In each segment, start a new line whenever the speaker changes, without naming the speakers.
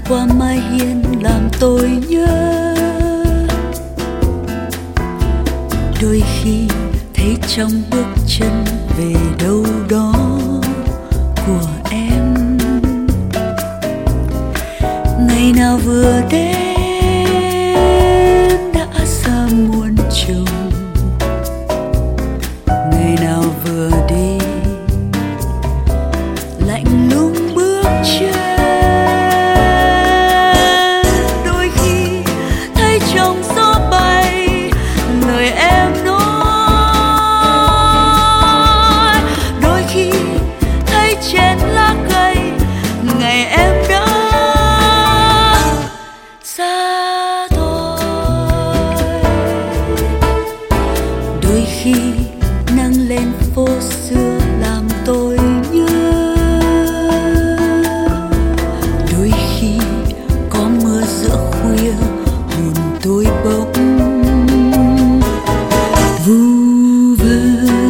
qua mái hiên làm tôi nhớ. Đôi khi thấy trong bước chân về đâu đó của em, ngày nào vừa đến đã xa muôn trùng, ngày nào vừa đi lạnh lùng bước chân. Đôi khi thấy trong gió bay lời em nói, đôi khi thấy trên lá cây ngày em đã xa thôi. Đôi khi nắng lên phố xưa làm tôi nhớ, đôi khi có mưa giữa khuya hồn tôi bỗng vu vơ.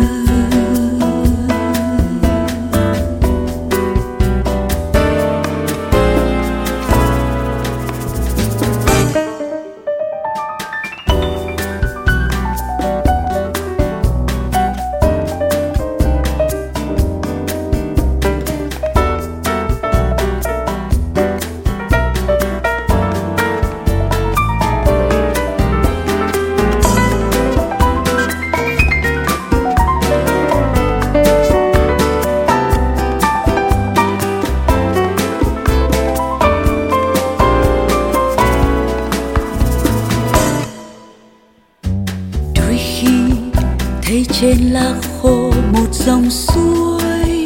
Thấy trên lá khô một dòng suối,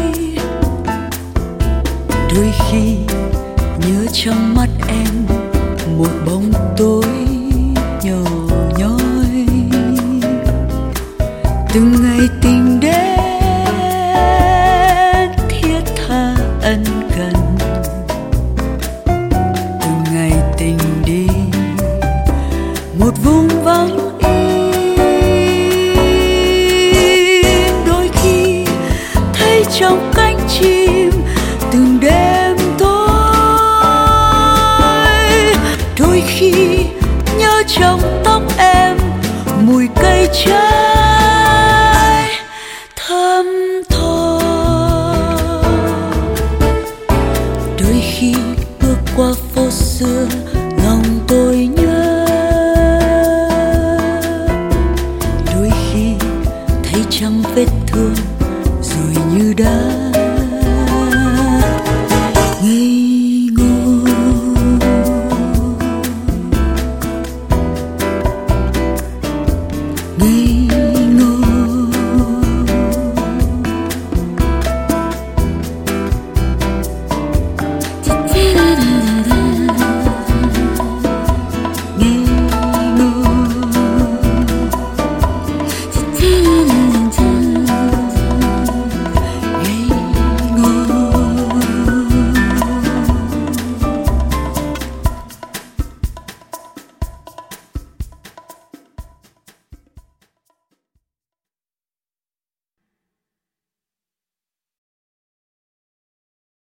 đôi khi nhớ trong mắt em một bóng tối nhỏ nhói. Từng ngày tình đến thiết tha ân cần, từng ngày tình đi một vùng vắng. Trong cánh chim từng đêm tối, đôi khi nhớ trong tóc em mùi cây trái thơm tho. Đôi khi bước qua phố xưa lòng tôi nhớ, đôi khi thấy trong vết thương rồi như đã